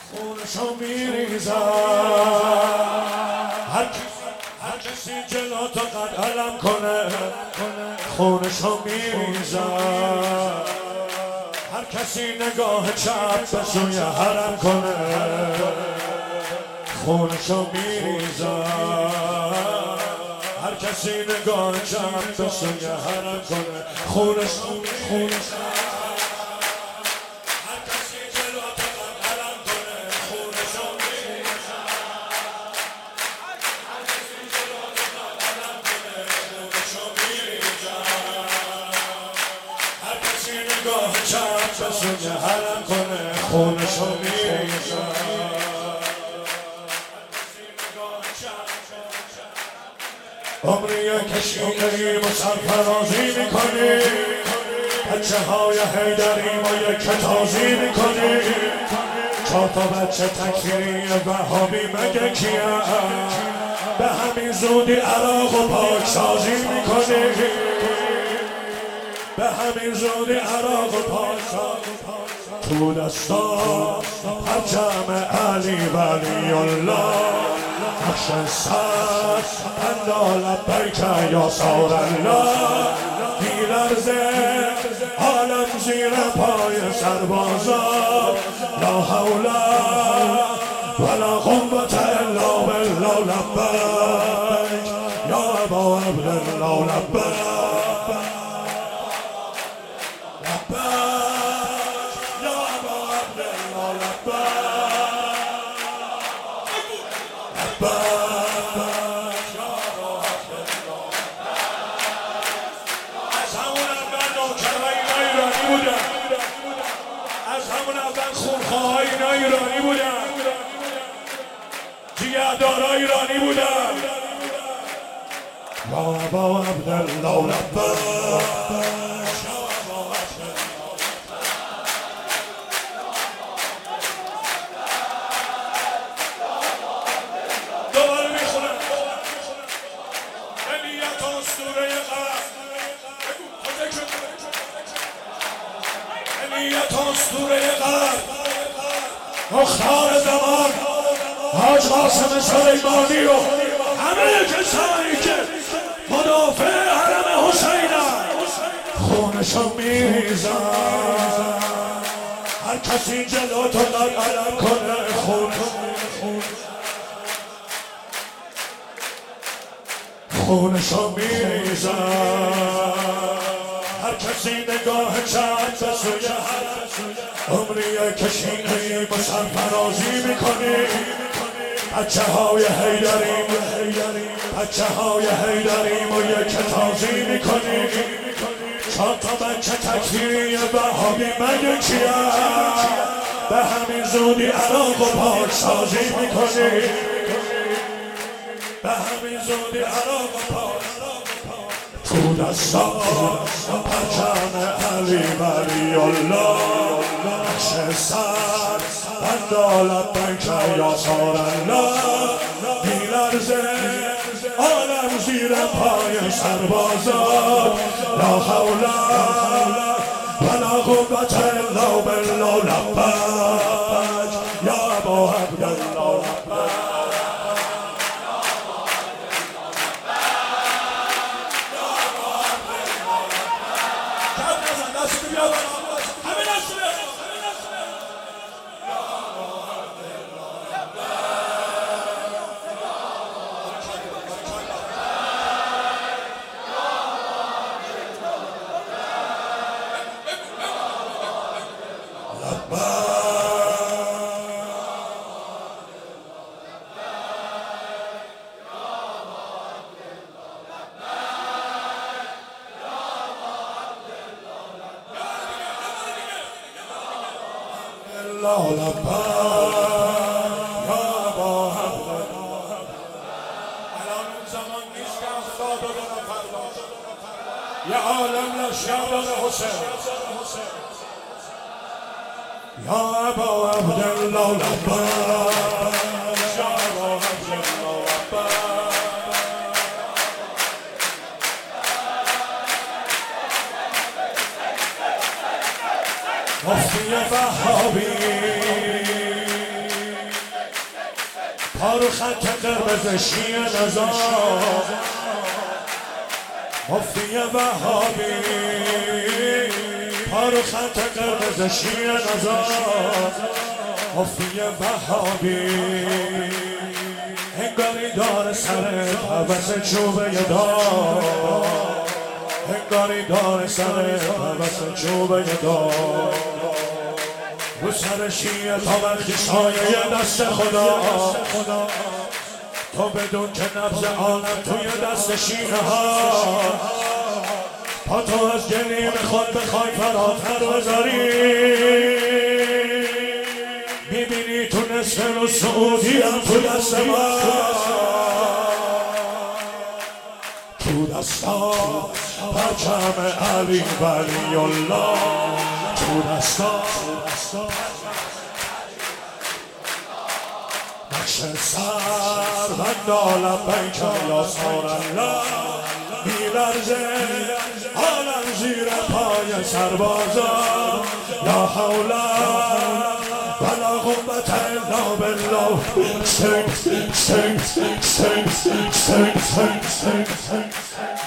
خونشو میریزم. هر کسی جلو تو قد علم کنه خونشو میریزم. هر کسی نگاه چپ به سوی حرم کنه خونشو میریزم. هر کسی نگاه چپ به سوی حرم کنه خونشو میریزم. چند بسوی حرم کنه خونشو میریزم. عمریه کشیدیم و سرفرازی میکنی. بچه های حیدریم و یک تازی میکنی. 4 تا بچه تکفیری وهابی مگه کیم؟ به همین زودی عراق و پاکسازی میکنی. به همین زودی عراق و پاکسازی تو دستا پرچم علی ولی الله. نقش سر انا لبیک یا سار الله. میلرزه عالم زیر پای سربازا. لا حول ولا قوة الا بالله لبیک یا ابا عبدالله لبیک. از همون اول خونخواهای اینا ایرانی بودن. جیهدارا ایرانی بودن. یا ابا عبدالله لبیک. دوباره میخونم. ملیت اسطوره غرب. ملیت اسطوره غرب. مختار زمان حاج قاسم سلیمانی و همه کسانی که مدافع حرم حسینن خونشو میریزن. هر کسی جلو تو قد علم کنه خونشو میریزن. هر کسی نگاه چند به سوی عمریه کشیدیم و سرفرازی میکنی. بچه های حیدریم و یک تازی میکنی. 4 تا بچه تکفیری وهابی مگه کیم؟ به همین زودی عراق و پاکسازی میکنی. به همین زودی عراق و تو دستا پرچم علی ولی الله. نقش سر بندا لبیک یا سار الله. میلرزه عالم زیر پای سربازا. لا حول ولا قوة الا بالله لبیک یا ابا عبدالله لبیک. الله لبیک یا ابا عبدالله. الان اون زمان نیست که 72 نفر باشه. یه عالم لشکر داره حسین. یا ابا عبدالله لبیک یا ابا عبدالله لبیک. مفتی وهابی رو خط قرمز شیعه نزار مفتی وهابی پا رو خط قرمز شیعه نزار مفتی وهابی انگاری دار سرت حوث چوبه دار انگاری دار سرت حوث چوبه دار رو سر شیعه تا وقتی سایه دست خدا تو بدون که نبض عالم توی دست شیعه ها پا تو از گلیم خود بخوای فراتر بذاری میبینی تو نصف رو سعودی هم تو دست من تو دستا پرچم علی ولی الله تو دستا نقش سر و نالم بیک یا سار الله میلرزه عالم زیر پای سربازا لا حول ولا قوة الا بالله sing, sing, sing, sing, sing, sing, sing, sing.